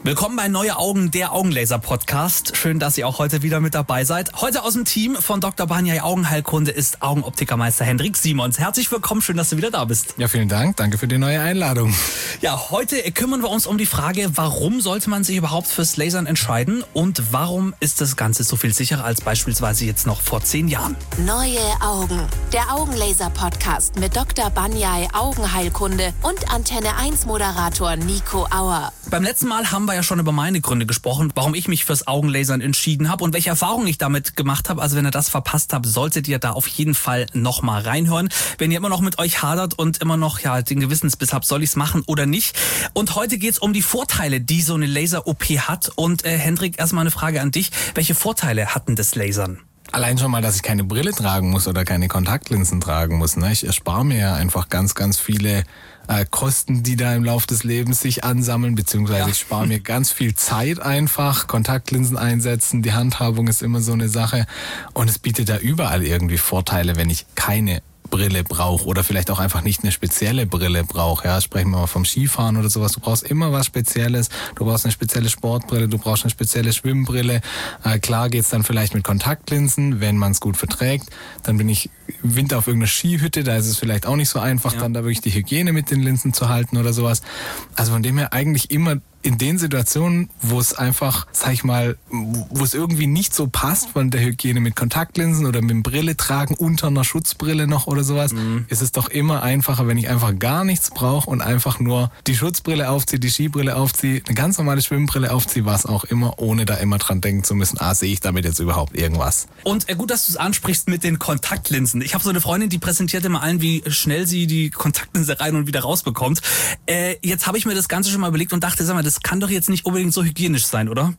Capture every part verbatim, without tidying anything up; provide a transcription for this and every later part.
Willkommen bei Neue Augen, der Augenlaser-Podcast. Schön, dass ihr auch heute wieder mit dabei seid. Heute aus dem Team von Doktor Banjay Augenheilkunde ist Augenoptikermeister Hendrik Simons. Herzlich willkommen, schön, dass du wieder da bist. Ja, vielen Dank. Danke für die neue Einladung. Ja, heute kümmern wir uns um die Frage, warum sollte man sich überhaupt fürs Lasern entscheiden und warum ist das Ganze so viel sicherer als beispielsweise jetzt noch vor zehn Jahren? Neue Augen, der Augenlaser-Podcast mit Doktor Banjay Augenheilkunde und Antenne eins Moderator Nico Auer. Beim letzten Mal haben wir ja schon über meine Gründe gesprochen, warum ich mich fürs Augenlasern entschieden habe und welche Erfahrungen ich damit gemacht habe. Also wenn ihr das verpasst habt, solltet ihr da auf jeden Fall nochmal reinhören. Wenn ihr immer noch mit euch hadert und immer noch ja den Gewissensbiss habt, soll ich es machen oder nicht. Und heute geht es um die Vorteile, die so eine Laser-O P hat. Und äh, Hendrik, erstmal eine Frage an dich. Welche Vorteile hatten das Lasern? Allein schon mal, dass ich keine Brille tragen muss oder keine Kontaktlinsen tragen muss. Ne? Ich erspare mir ja einfach ganz, ganz viele äh, Kosten, die da im Laufe des Lebens sich ansammeln, beziehungsweise ja. ich spare mir ganz viel Zeit einfach. Kontaktlinsen einsetzen, die Handhabung ist immer so eine Sache. Und es bietet da überall irgendwie Vorteile, wenn ich keine Brille brauche oder vielleicht auch einfach nicht eine spezielle Brille brauche. Ja, sprechen wir mal vom Skifahren oder sowas. Du brauchst immer was Spezielles. Du brauchst eine spezielle Sportbrille, du brauchst eine spezielle Schwimmbrille. Äh, klar geht's dann vielleicht mit Kontaktlinsen, wenn man es gut verträgt. Dann bin ich im Winter auf irgendeiner Skihütte, da ist es vielleicht auch nicht so einfach, ja. dann da wirklich die Hygiene mit den Linsen zu halten oder sowas. Also von dem her eigentlich immer in den Situationen, wo es einfach, sag ich mal, wo es irgendwie nicht so passt von der Hygiene mit Kontaktlinsen oder mit dem Brille tragen, unter einer Schutzbrille noch oder sowas, mhm. ist es doch immer einfacher, wenn ich einfach gar nichts brauche und einfach nur die Schutzbrille aufziehe, die Skibrille aufziehe, eine ganz normale Schwimmbrille aufziehe, was auch immer, ohne da immer dran denken zu müssen, ah, sehe ich damit jetzt überhaupt irgendwas. Und äh, gut, dass du es ansprichst mit den Kontaktlinsen. Ich habe so eine Freundin, die präsentiert immer allen, wie schnell sie die Kontaktlinse rein und wieder rausbekommt. Äh, jetzt habe ich mir das Ganze schon mal überlegt und dachte, sag mal, das kann doch jetzt nicht unbedingt so hygienisch sein, oder?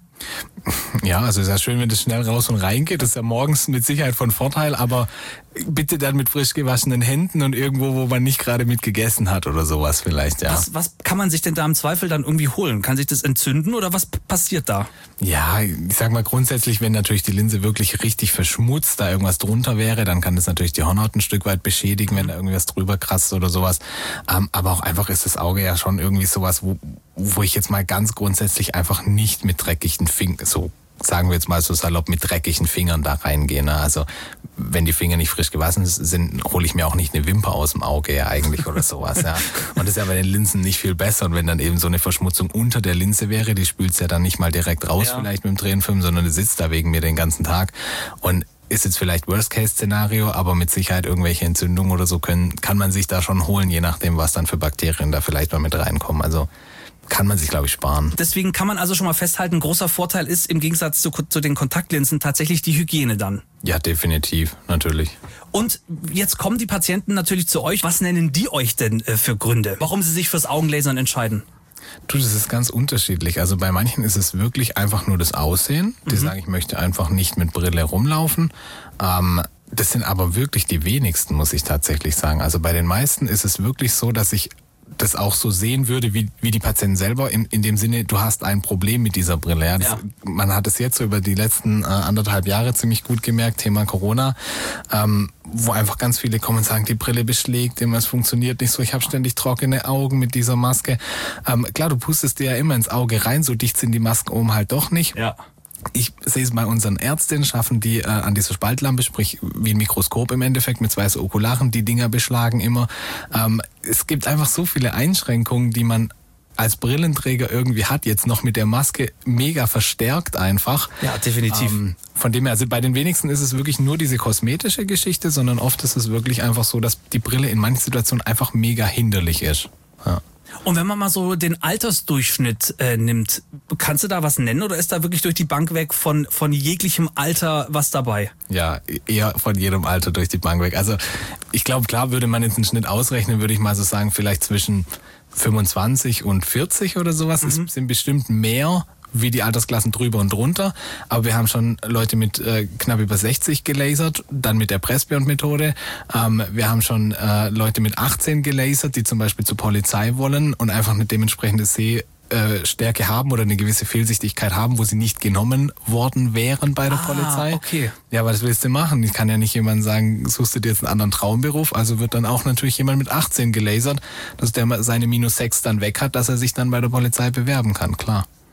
Ja, also ist ja schön, wenn das schnell raus und rein geht. Das ist ja morgens mit Sicherheit von Vorteil, aber bitte dann mit frisch gewaschenen Händen und irgendwo, wo man nicht gerade mit gegessen hat oder sowas vielleicht, ja. Was, was kann man sich denn da im Zweifel dann irgendwie holen? Kann sich das entzünden oder was passiert da? Ja, ich sag mal grundsätzlich, wenn natürlich die Linse wirklich richtig verschmutzt, da irgendwas drunter wäre, dann kann das natürlich die Hornhaut ein Stück weit beschädigen, wenn da irgendwas drüber kratzt oder sowas. Ähm, aber auch einfach ist das Auge ja schon irgendwie sowas, wo, wo ich jetzt mal ganz grundsätzlich einfach nicht mit dreckigen Fingern, so sagen wir jetzt mal so salopp, mit dreckigen Fingern da reingehen. Ne? Also wenn die Finger nicht frisch gewaschen sind, hole ich mir auch nicht eine Wimper aus dem Auge ja eigentlich oder sowas. Ja. Und das ist ja bei den Linsen nicht viel besser. Und wenn dann eben so eine Verschmutzung unter der Linse wäre, die spült's ja dann nicht mal direkt raus ja. vielleicht mit dem Tränenfilm, sondern die sitzt da wegen mir den ganzen Tag. Und ist jetzt vielleicht Worst-Case-Szenario, aber mit Sicherheit irgendwelche Entzündungen oder so können, kann man sich da schon holen, je nachdem, was dann für Bakterien da vielleicht mal mit reinkommen. Also kann man sich, glaube ich, sparen. Deswegen kann man also schon mal festhalten, ein großer Vorteil ist im Gegensatz zu, zu den Kontaktlinsen tatsächlich die Hygiene dann. Ja, definitiv, natürlich. Und jetzt kommen die Patienten natürlich zu euch. Was nennen die euch denn äh, für Gründe, warum sie sich fürs Augenlasern entscheiden? Du, das ist ganz unterschiedlich. Also bei manchen ist es wirklich einfach nur das Aussehen. Die mhm. sagen, ich möchte einfach nicht mit Brille rumlaufen. Ähm, das sind aber wirklich die wenigsten, muss ich tatsächlich sagen. Also bei den meisten ist es wirklich so, dass ich das auch so sehen würde, wie, wie die Patienten selber, in, in dem Sinne, du hast ein Problem mit dieser Brille. Ja, das, ja. Man hat es jetzt so über die letzten äh, anderthalb Jahre ziemlich gut gemerkt, Thema Corona, ähm, wo einfach ganz viele kommen und sagen, die Brille beschlägt immer, es funktioniert nicht so, ich habe ständig trockene Augen mit dieser Maske. Ähm, klar, du pustest dir ja immer ins Auge rein, so dicht sind die Masken oben halt doch nicht. Ja. Ich sehe es bei unseren Ärztinnen, schaffen die äh, an dieser Spaltlampe, sprich wie ein Mikroskop im Endeffekt mit zwei so Okularen, die Dinger beschlagen immer. Ähm, es gibt einfach so viele Einschränkungen, die man als Brillenträger irgendwie hat, jetzt noch mit der Maske mega verstärkt einfach. Ja, definitiv. Ähm, von dem her, also bei den wenigsten ist es wirklich nur diese kosmetische Geschichte, sondern oft ist es wirklich einfach so, dass die Brille in manchen Situationen einfach mega hinderlich ist. Ja. Und wenn man mal so den Altersdurchschnitt äh, nimmt, kannst du da was nennen oder ist da wirklich durch die Bank weg von, von jeglichem Alter was dabei? Ja, eher von jedem Alter durch die Bank weg. Also ich glaube, klar, würde man jetzt einen Schnitt ausrechnen, würde ich mal so sagen, vielleicht zwischen fünfundzwanzig und vierzig oder sowas. Mhm. Es sind bestimmt mehr wie die Altersklassen drüber und drunter. Aber wir haben schon Leute mit äh, knapp über sechzig gelasert, dann mit der Pressbeyond-Methode. Ähm, wir haben schon äh, Leute mit achtzehn gelasert, die zum Beispiel zur Polizei wollen und einfach eine dementsprechende Sehstärke haben oder eine gewisse Fehlsichtigkeit haben, wo sie nicht genommen worden wären bei der ah, Polizei. Okay. Ja, was willst du machen? Ich kann ja nicht jemandem sagen, suchst du dir jetzt einen anderen Traumberuf. Also wird dann auch natürlich jemand mit achtzehn gelasert, dass der seine minus sechs dann weg hat, dass er sich dann bei der Polizei bewerben kann, klar.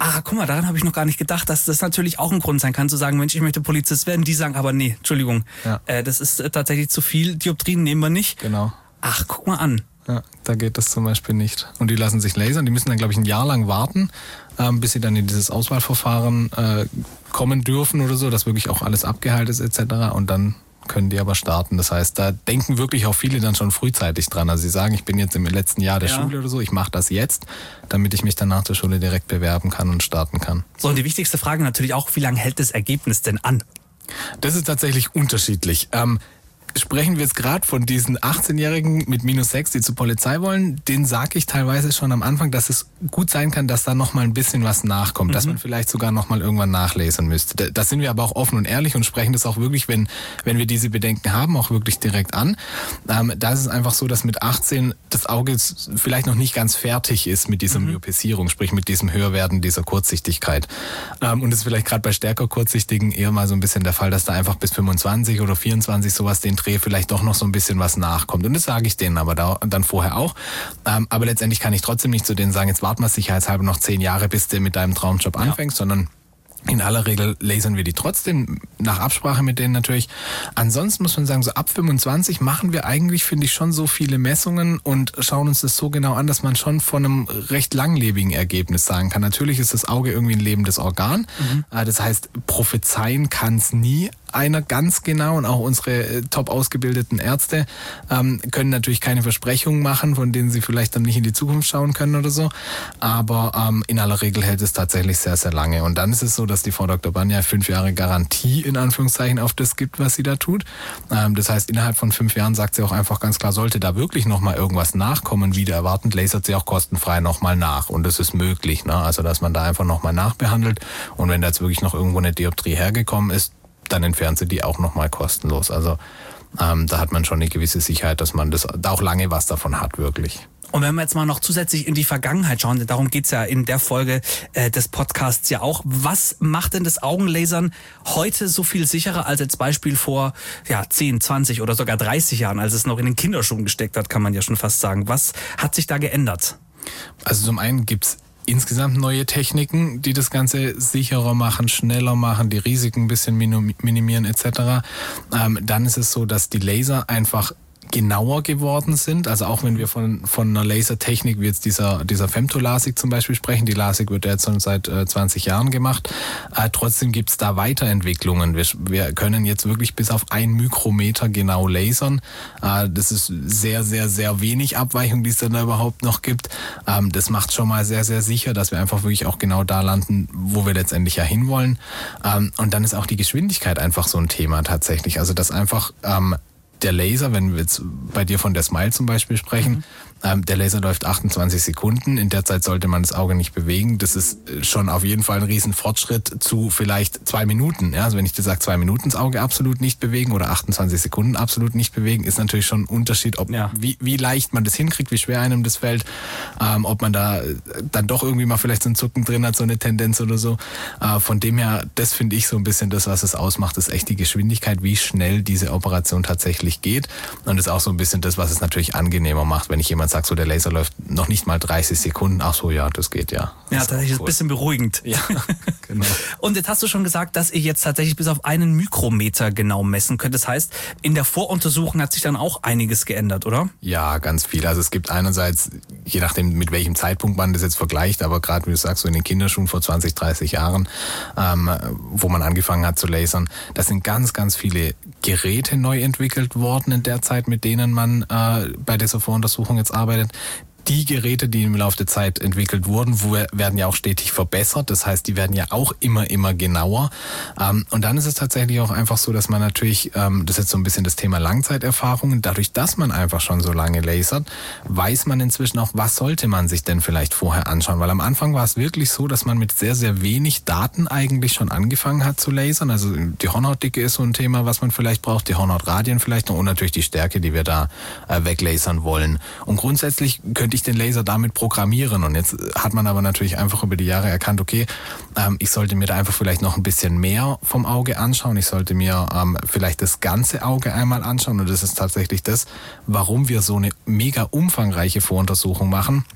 Ah, guck mal, daran habe ich noch gar nicht gedacht, dass das natürlich auch ein Grund sein kann, zu sagen, Mensch, ich möchte Polizist werden. Die sagen aber, nee, Entschuldigung, Ja. äh, das ist äh, tatsächlich zu viel, Dioptrien nehmen wir nicht. Genau. Ach, guck mal an. Ja, da geht das zum Beispiel nicht. Und die lassen sich lasern, die müssen dann, glaube ich, ein Jahr lang warten, ähm, bis sie dann in dieses Auswahlverfahren äh, kommen dürfen oder so, dass wirklich auch alles abgeheilt ist et cetera. Und dann können die aber starten. Das heißt, da denken wirklich auch viele dann schon frühzeitig dran. Also sie sagen, ich bin jetzt im letzten Jahr der Ja. Schule oder so, ich mache das jetzt, damit ich mich dann nach der Schule direkt bewerben kann und starten kann. So, und die wichtigste Frage natürlich auch, wie lange hält das Ergebnis denn an? Das ist tatsächlich unterschiedlich. Ähm, Sprechen wir jetzt gerade von diesen achtzehnjährigen mit minus sechs, die zur Polizei wollen, denen sage ich teilweise schon am Anfang, dass es gut sein kann, dass da nochmal ein bisschen was nachkommt, mhm. dass man vielleicht sogar nochmal irgendwann nachlesen müsste. Da sind wir aber auch offen und ehrlich und sprechen das auch wirklich, wenn wenn wir diese Bedenken haben, auch wirklich direkt an. Ähm, da ist es einfach so, dass mit achtzehn das Auge vielleicht noch nicht ganz fertig ist mit dieser mhm. Myopisierung, sprich mit diesem Höherwerden dieser Kurzsichtigkeit. Ähm, und das ist vielleicht gerade bei stärker Kurzsichtigen eher mal so ein bisschen der Fall, dass da einfach bis fünfundzwanzig oder vierundzwanzig sowas den Dreh vielleicht doch noch so ein bisschen was nachkommt. Und das sage ich denen aber da, dann vorher auch. Ähm, aber letztendlich kann ich trotzdem nicht zu denen sagen, jetzt warten wir sicherheitshalber noch zehn Jahre, bis du mit deinem Traumjob anfängst, ja. sondern in aller Regel lasern wir die trotzdem, nach Absprache mit denen natürlich. Ansonsten muss man sagen, so ab fünfundzwanzig machen wir eigentlich, finde ich, schon so viele Messungen und schauen uns das so genau an, dass man schon von einem recht langlebigen Ergebnis sagen kann. Natürlich ist das Auge irgendwie ein lebendes Organ. Mhm. Das heißt, prophezeien kann es nie einer ganz genau, und auch unsere äh, top ausgebildeten Ärzte ähm, können natürlich keine Versprechungen machen, von denen sie vielleicht dann nicht in die Zukunft schauen können oder so, aber ähm, in aller Regel hält es tatsächlich sehr, sehr lange. Und dann ist es so, dass die Frau Doktor Banyai fünf Jahre Garantie in Anführungszeichen auf das gibt, was sie da tut. Ähm, das heißt, innerhalb von fünf Jahren sagt sie auch einfach ganz klar, sollte da wirklich nochmal irgendwas nachkommen, wieder erwartend, lasert sie auch kostenfrei nochmal nach. Und das ist möglich, ne? Also dass man da einfach nochmal nachbehandelt, und wenn da jetzt wirklich noch irgendwo eine Dioptrie hergekommen ist, dann entfernt sie die auch nochmal kostenlos. Also ähm, da hat man schon eine gewisse Sicherheit, dass man das da auch lange was davon hat, wirklich. Und wenn wir jetzt mal noch zusätzlich in die Vergangenheit schauen, denn darum geht's ja in der Folge äh, des Podcasts ja auch. Was macht denn das Augenlasern heute so viel sicherer als als Beispiel vor ja, zehn, zwanzig oder sogar dreißig Jahren, als es noch in den Kinderschuhen gesteckt hat, kann man ja schon fast sagen. Was hat sich da geändert? Also zum einen gibt's insgesamt neue Techniken, die das Ganze sicherer machen, schneller machen, die Risiken ein bisschen minimieren et cetera. Ähm, dann ist es so, dass die Laser einfach genauer geworden sind. Also auch wenn wir von von einer Lasertechnik wie jetzt dieser dieser Femtolasik zum Beispiel sprechen, die Lasik wird ja jetzt schon seit äh, zwanzig Jahren gemacht, äh, trotzdem gibt's da Weiterentwicklungen. Wir, wir können jetzt wirklich bis auf ein Mikrometer genau lasern. Äh, das ist sehr, sehr, sehr wenig Abweichung, die es dann da überhaupt noch gibt. Ähm, das macht schon mal sehr, sehr sicher, dass wir einfach wirklich auch genau da landen, wo wir letztendlich ja hinwollen. Ähm, und dann ist auch die Geschwindigkeit einfach so ein Thema tatsächlich. Also dass einfach ähm, der Laser, wenn wir jetzt bei dir von der Smile zum Beispiel sprechen, mhm. ähm, der Laser läuft achtundzwanzig Sekunden. In der Zeit sollte man das Auge nicht bewegen. Das ist schon auf jeden Fall ein Riesenfortschritt zu vielleicht zwei Minuten. Ja, also wenn ich dir sage, zwei Minuten das Auge absolut nicht bewegen oder achtundzwanzig Sekunden absolut nicht bewegen, ist natürlich schon ein Unterschied, ob ja. wie, wie leicht man das hinkriegt, wie schwer einem das fällt, ähm, ob man da dann doch irgendwie mal vielleicht so ein Zucken drin hat, so eine Tendenz oder so. Äh, von dem her, das finde ich so ein bisschen das, was es ausmacht, ist echt die Geschwindigkeit, wie schnell diese Operation tatsächlich geht. Und das ist auch so ein bisschen das, was es natürlich angenehmer macht, wenn ich jemand sage, so der Laser läuft noch nicht mal dreißig Sekunden. Ach so, ja, das geht ja. Ja, tatsächlich ist ein bisschen beruhigend. Ja, genau. Und jetzt hast du schon gesagt, dass ihr jetzt tatsächlich bis auf einen Mikrometer genau messen könnt. Das heißt, in der Voruntersuchung hat sich dann auch einiges geändert, oder? Ja, ganz viel. Also es gibt einerseits, je nachdem mit welchem Zeitpunkt man das jetzt vergleicht, aber gerade wie du sagst, so in den Kinderschuhen vor zwanzig, dreißig Jahren, ähm, wo man angefangen hat zu lasern, da sind ganz, ganz viele Geräte neu entwickelt worden in der Zeit, mit denen man äh, bei dieser Voruntersuchung jetzt arbeitet. Die Geräte, die im Laufe der Zeit entwickelt wurden, werden ja auch stetig verbessert. Das heißt, die werden ja auch immer, immer genauer. Und dann ist es tatsächlich auch einfach so, dass man natürlich, das ist jetzt so ein bisschen das Thema Langzeiterfahrungen, dadurch, dass man einfach schon so lange lasert, weiß man inzwischen auch, was sollte man sich denn vielleicht vorher anschauen. Weil am Anfang war es wirklich so, dass man mit sehr, sehr wenig Daten eigentlich schon angefangen hat zu lasern. Also die Hornhautdicke ist so ein Thema, was man vielleicht braucht, die Hornhautradien vielleicht noch und natürlich die Stärke, die wir da weglasern wollen. Und grundsätzlich könnte ich den Laser damit programmieren. Und jetzt hat man aber natürlich einfach über die Jahre erkannt, okay, ähm, ich sollte mir da einfach vielleicht noch ein bisschen mehr vom Auge anschauen. Ich sollte mir ähm, vielleicht das ganze Auge einmal anschauen. Und das ist tatsächlich das, warum wir so eine mega umfangreiche Voruntersuchung machen.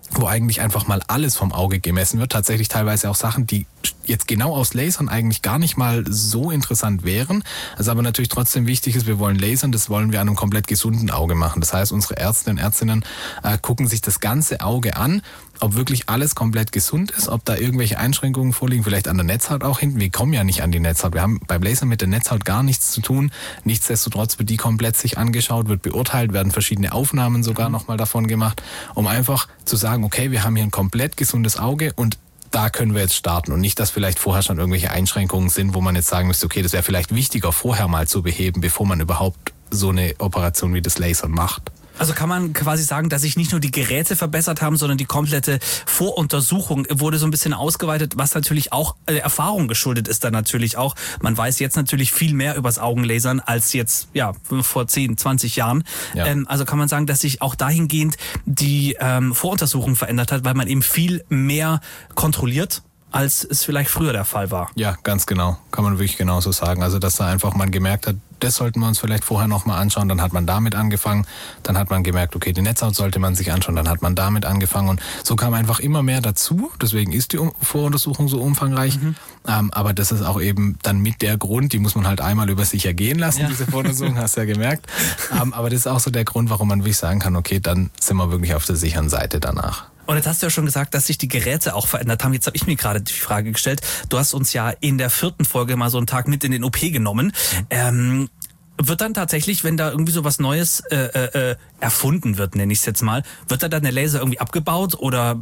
wo eigentlich einfach mal alles vom Auge gemessen wird. Tatsächlich teilweise auch Sachen, die jetzt genau aus Lasern eigentlich gar nicht mal so interessant wären. Also aber natürlich trotzdem wichtig ist, wir wollen lasern, das wollen wir an einem komplett gesunden Auge machen. Das heißt, unsere Ärzte und Ärztinnen äh, gucken sich das ganze Auge an, ob wirklich alles komplett gesund ist, ob da irgendwelche Einschränkungen vorliegen, vielleicht an der Netzhaut auch hinten. Wir kommen ja nicht an die Netzhaut. Wir haben beim Lasern mit der Netzhaut gar nichts zu tun. Nichtsdestotrotz wird die komplett sich angeschaut, wird beurteilt, werden verschiedene Aufnahmen sogar mhm. nochmal davon gemacht, um einfach zu sagen, okay, wir haben hier ein komplett gesundes Auge und da können wir jetzt starten und nicht, dass vielleicht vorher schon irgendwelche Einschränkungen sind, wo man jetzt sagen müsste, okay, das wäre vielleicht wichtiger vorher mal zu beheben, bevor man überhaupt so eine Operation wie das Lasern macht. Also kann man quasi sagen, dass sich nicht nur die Geräte verbessert haben, sondern die komplette Voruntersuchung wurde so ein bisschen ausgeweitet, was natürlich auch äh, Erfahrung geschuldet ist dann natürlich auch. Man weiß jetzt natürlich viel mehr übers Augenlasern als jetzt ja vor zehn, zwanzig Jahren. Ja. Ähm, also kann man sagen, dass sich auch dahingehend die ähm, Voruntersuchung verändert hat, weil man eben viel mehr kontrolliert, als es vielleicht früher der Fall war. Ja, ganz genau. Kann man wirklich genauso sagen. Also dass da einfach man gemerkt hat, das sollten wir uns vielleicht vorher nochmal anschauen. Dann hat man damit angefangen. Dann hat man gemerkt, okay, die Netzhaut sollte man sich anschauen. Dann hat man damit angefangen. Und so kam einfach immer mehr dazu. Deswegen ist die Voruntersuchung so umfangreich. Mhm. Ähm, aber das ist auch eben dann mit der Grund, die muss man halt einmal über sich ergehen lassen, ja. diese Voruntersuchung, hast du ja gemerkt. ähm, aber das ist auch so der Grund, warum man wirklich sagen kann, okay, dann sind wir wirklich auf der sicheren Seite danach. Und jetzt hast du ja schon gesagt, dass sich die Geräte auch verändert haben. Jetzt habe ich mir gerade die Frage gestellt. Du hast uns ja in der vierten Folge mal so einen Tag mit in den O P genommen. Mhm. Ähm, wird dann tatsächlich, wenn da irgendwie so was Neues äh, äh, erfunden wird, nenne ich es jetzt mal, wird da dann der Laser irgendwie abgebaut oder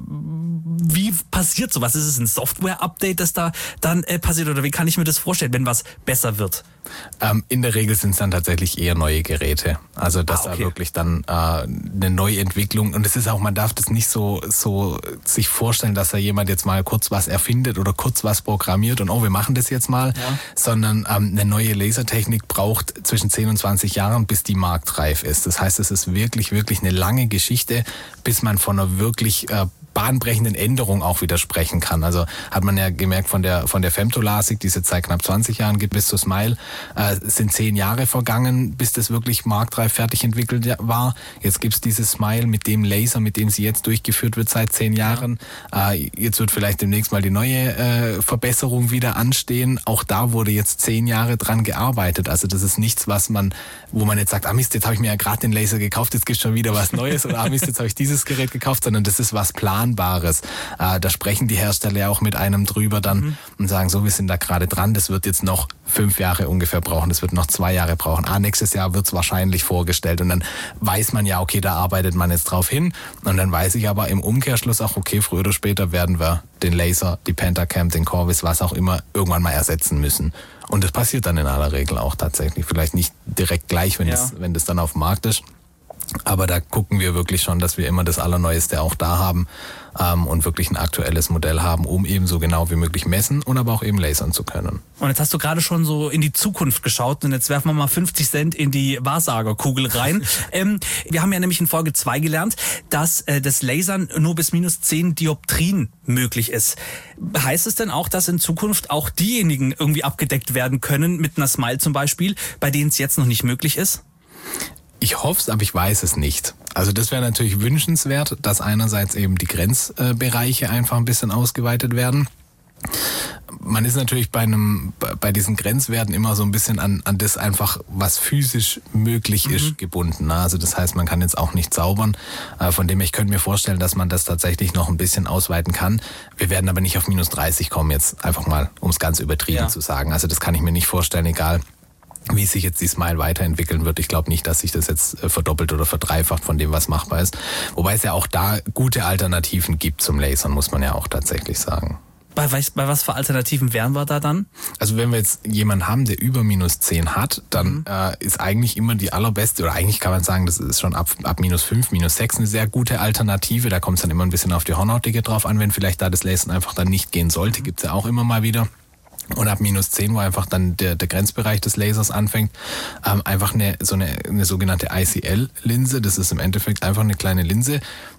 wie passiert sowas? Ist es ein Software-Update, das da dann äh, passiert oder wie kann ich mir das vorstellen, wenn was besser wird? Ähm, in der Regel sind es dann tatsächlich eher neue Geräte. Also dass ah, okay. da wirklich dann äh, eine Neuentwicklung und es ist auch, man darf das nicht so so sich vorstellen, dass da jemand jetzt mal kurz was erfindet oder kurz was programmiert und oh, wir machen das jetzt mal, ja. sondern ähm, eine neue Lasertechnik braucht zwischen zehn und zwanzig Jahren, bis die marktreif ist. Das heißt, es ist wirklich, wirklich eine lange Geschichte, bis man von einer wirklich äh, bahnbrechenden Änderung auch widersprechen kann. Also hat man ja gemerkt von der von der Femtolasik, die es jetzt seit knapp zwanzig Jahren gibt, bis zu Smile, äh, sind zehn Jahre vergangen, bis das wirklich marktreif fertig entwickelt war. Jetzt gibt's dieses Smile mit dem Laser, mit dem sie jetzt durchgeführt wird seit zehn Jahren. Äh, jetzt wird vielleicht demnächst mal die neue äh, Verbesserung wieder anstehen. Auch da wurde jetzt zehn Jahre dran gearbeitet. Also das ist nichts, was man, wo man jetzt sagt, ah Mist, jetzt habe ich mir ja gerade den Laser gekauft, jetzt gibt's schon wieder was Neues oder ah Mist, jetzt habe ich dieses Gerät gekauft, sondern das ist was Plan Bares. Äh, da sprechen die Hersteller ja auch mit einem drüber dann mhm. und sagen, so, wir sind da gerade dran, das wird jetzt noch fünf Jahre ungefähr brauchen, das wird noch zwei Jahre brauchen. Ah, nächstes Jahr wird's wahrscheinlich vorgestellt und dann weiß man ja, okay, da arbeitet man jetzt drauf hin und dann weiß ich aber im Umkehrschluss auch, okay, früher oder später werden wir den Laser, die Pentacam, den Corvus, was auch immer, irgendwann mal ersetzen müssen. Und das passiert dann in aller Regel auch tatsächlich. Vielleicht nicht direkt gleich, wenn, ja. das, wenn das dann auf dem Markt ist. Aber da gucken wir wirklich schon, dass wir immer das Allerneueste auch da haben ähm, und wirklich ein aktuelles Modell haben, um eben so genau wie möglich messen und aber auch eben lasern zu können. Und jetzt hast du gerade schon so in die Zukunft geschaut und jetzt werfen wir mal fünfzig Cent in die Wahrsagerkugel rein. ähm, wir haben ja nämlich in Folge zwei gelernt, dass äh, das Lasern nur bis minus zehn Dioptrien möglich ist. Heißt es denn auch, dass in Zukunft auch diejenigen irgendwie abgedeckt werden können, mit einer Smile zum Beispiel, bei denen es jetzt noch nicht möglich ist? Ich hoffe es, aber ich weiß es nicht. Also das wäre natürlich wünschenswert, dass einerseits eben die Grenzbereiche einfach ein bisschen ausgeweitet werden. Man ist natürlich bei einem bei diesen Grenzwerten immer so ein bisschen an an das einfach, was physisch möglich mhm. ist, gebunden. Also das heißt, man kann jetzt auch nicht zaubern. Von dem her, ich könnte mir vorstellen, dass man das tatsächlich noch ein bisschen ausweiten kann. Wir werden aber nicht auf minus dreißig kommen, jetzt einfach mal, um es ganz übertrieben ja. zu sagen. Also das kann ich mir nicht vorstellen, egal wie sich jetzt die Smile weiterentwickeln wird. Ich glaube nicht, dass sich das jetzt verdoppelt oder verdreifacht von dem, was machbar ist. Wobei es ja auch da gute Alternativen gibt zum Lasern, muss man ja auch tatsächlich sagen. Bei, bei was für Alternativen wären wir da dann? Also wenn wir jetzt jemanden haben, der über minus zehn hat, dann mhm. äh, ist eigentlich immer die allerbeste, oder eigentlich kann man sagen, das ist schon ab, ab minus fünf, minus sechs eine sehr gute Alternative. Da kommt es dann immer ein bisschen auf die Hornhautdicke drauf an, wenn vielleicht da das Lasern einfach dann nicht gehen sollte. Gibt's ja auch immer mal wieder. Und ab minus zehn, wo einfach dann der, der Grenzbereich des Lasers anfängt, ähm, einfach eine so eine, eine sogenannte I C L-Linse. Das ist im Endeffekt einfach eine kleine Linse,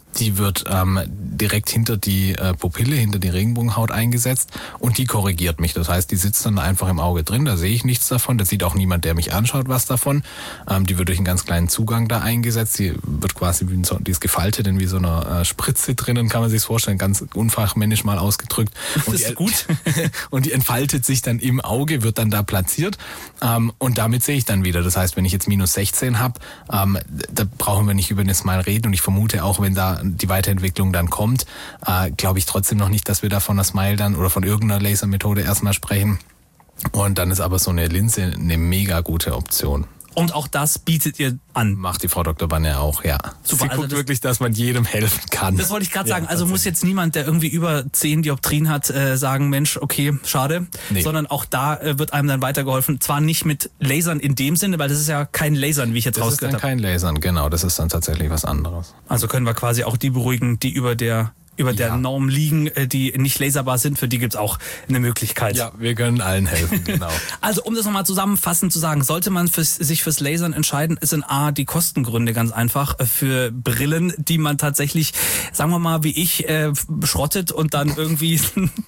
Die wird ähm, direkt hinter die äh, Pupille, hinter die Regenbogenhaut eingesetzt und die korrigiert mich. Das heißt, die sitzt dann einfach im Auge drin, da sehe ich nichts davon, da sieht auch niemand, der mich anschaut, was davon. Ähm, die wird durch einen ganz kleinen Zugang da eingesetzt, die wird quasi wie so, die ist gefaltet in wie so einer äh, Spritze drinnen, kann man sich vorstellen, ganz unfachmännisch mal ausgedrückt. Und das ist die, gut. und die entfaltet sich dann im Auge, wird dann da platziert ähm, und damit sehe ich dann wieder. Das heißt, wenn ich jetzt minus sechzehn habe, ähm, da brauchen wir nicht über eine Smile reden und ich vermute auch, wenn da die Weiterentwicklung dann kommt, äh, glaube ich trotzdem noch nicht, dass wir da von einer Smile dann oder von irgendeiner Lasermethode erstmal sprechen. Und dann ist aber so eine Linse eine mega gute Option. Und auch das bietet ihr an. Macht die Frau Doktor Banner auch, ja. Super, Sie also guckt das, wirklich, dass man jedem helfen kann. Das wollte ich gerade ja, sagen. Also muss jetzt niemand, der irgendwie über zehn Dioptrien hat, äh, sagen, Mensch, okay, schade. Nee. Sondern auch da äh, wird einem dann weitergeholfen. Zwar nicht mit Lasern in dem Sinne, weil das ist ja kein Lasern, wie ich jetzt das rausgehört habe. Das ist dann kein Lasern, genau. Das ist dann tatsächlich was anderes. Also können wir quasi auch die beruhigen, die über der über der ja. Norm liegen, die nicht laserbar sind, für die gibt's auch eine Möglichkeit. Ja, wir können allen helfen, genau. Also um das nochmal zusammenfassend zu sagen, sollte man fürs, sich fürs Lasern entscheiden, sind A, die Kostengründe ganz einfach für Brillen, die man tatsächlich, sagen wir mal, wie ich, äh, schrottet und dann irgendwie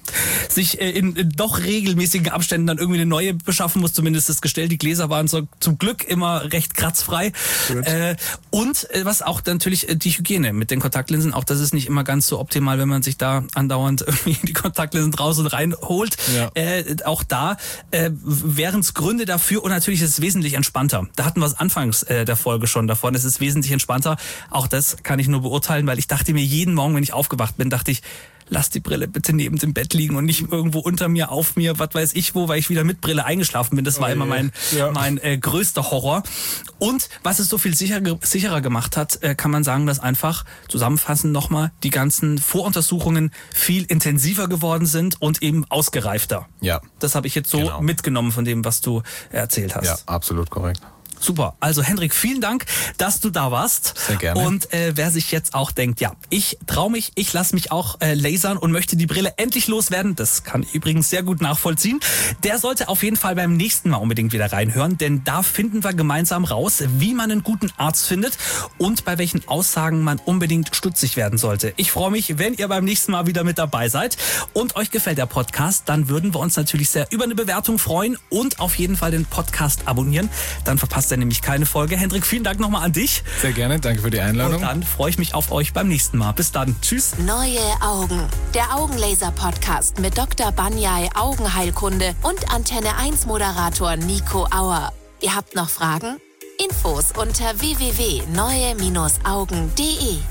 sich in, in doch regelmäßigen Abständen dann irgendwie eine neue beschaffen muss, zumindest das Gestell. Die Gläser waren so, zum Glück immer recht kratzfrei. Äh, und äh, was auch natürlich äh, die Hygiene mit den Kontaktlinsen, auch das ist nicht immer ganz so optimal, wenn man sich da andauernd irgendwie die Kontaktlinsen raus und rein holt. Ja. Äh, auch da äh, wären es Gründe dafür und natürlich ist es wesentlich entspannter. Da hatten wir es anfangs äh, der Folge schon davon. Es ist wesentlich entspannter. Auch das kann ich nur beurteilen, weil ich dachte mir jeden Morgen, wenn ich aufgewacht bin, dachte ich, lass die Brille bitte neben dem Bett liegen und nicht irgendwo unter mir, auf mir, was weiß ich wo, weil ich wieder mit Brille eingeschlafen bin. Das war oh immer mein, ja. mein äh, größter Horror. Und was es so viel sicherer, sicherer gemacht hat, äh, kann man sagen, dass einfach zusammenfassend nochmal die ganzen Voruntersuchungen viel intensiver geworden sind und eben ausgereifter. Ja. Das habe ich jetzt so genau. mitgenommen von dem, was du erzählt hast. Ja, absolut korrekt. Super. Also Hendrik, vielen Dank, dass du da warst. Sehr gerne. Und äh, wer sich jetzt auch denkt, ja, ich trau mich, ich lasse mich auch äh, lasern und möchte die Brille endlich loswerden, das kann ich übrigens sehr gut nachvollziehen, der sollte auf jeden Fall beim nächsten Mal unbedingt wieder reinhören, denn da finden wir gemeinsam raus, wie man einen guten Arzt findet und bei welchen Aussagen man unbedingt stutzig werden sollte. Ich freue mich, wenn ihr beim nächsten Mal wieder mit dabei seid und euch gefällt der Podcast, dann würden wir uns natürlich sehr über eine Bewertung freuen und auf jeden Fall den Podcast abonnieren. Dann verpasst nämlich keine Folge. Hendrik, vielen Dank nochmal an dich. Sehr gerne, danke für die Einladung. Und dann freue ich mich auf euch beim nächsten Mal. Bis dann. Tschüss. Neue Augen. Der Augenlaser-Podcast mit Doktor Banjai Augenheilkunde und Antenne eins Moderator Nico Auer. Ihr habt noch Fragen? Infos unter w w w punkt neue Augen punkt de.